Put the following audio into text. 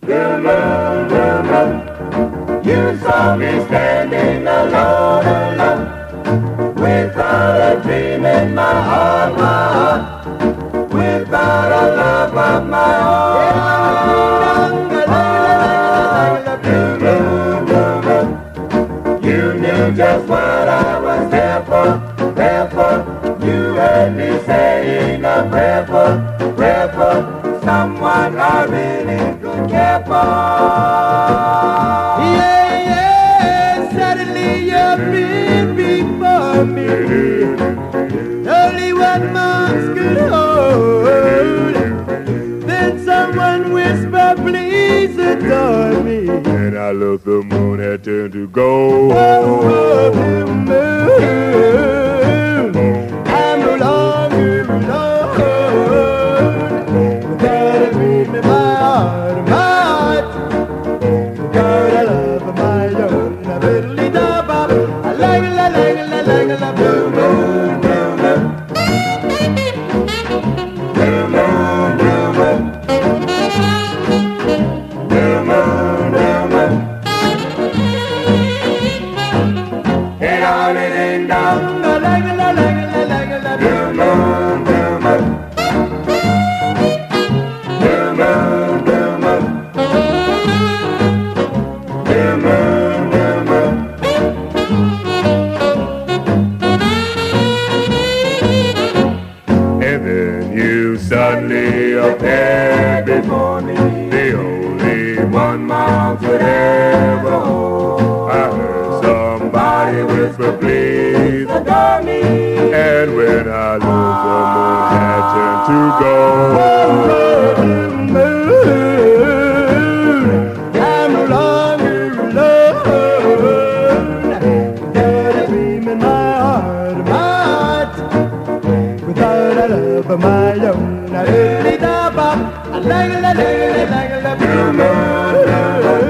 Blue moon, blue moon, you saw me standing alone, alone, without a dream in my heart, without a love of my own. Blue moon, blue moon, you knew just what I was there for, there for. You heard me saying a prayer for someone I really could care for. Yeah, yeah, suddenly you've been before me. Only one month could hold. Then someone whispered, please adore me. And I love the moon had turned to gold. Oh, the moon. I'm no longer alone. Without a dream in my heart, without a love of my own. I really love, I like it, I like it, I like it, I blue moon, blue moon. Blue moon, blue moon, blue moon, blue moon. Get on it and down. I like it, I like it, I like it, I Blue moon, blue moon, blue moon, blue moon, blue moon, blue moon. And then you suddenly appeared before me, the only one mouth could ever hold. I heard somebody whisper, please adore me. And when I looked, the moon had turned to gold. I'm no longer alone. Without a dream in my heart, without a love of my own. I really love, I like it, I like it, I like it, I like it.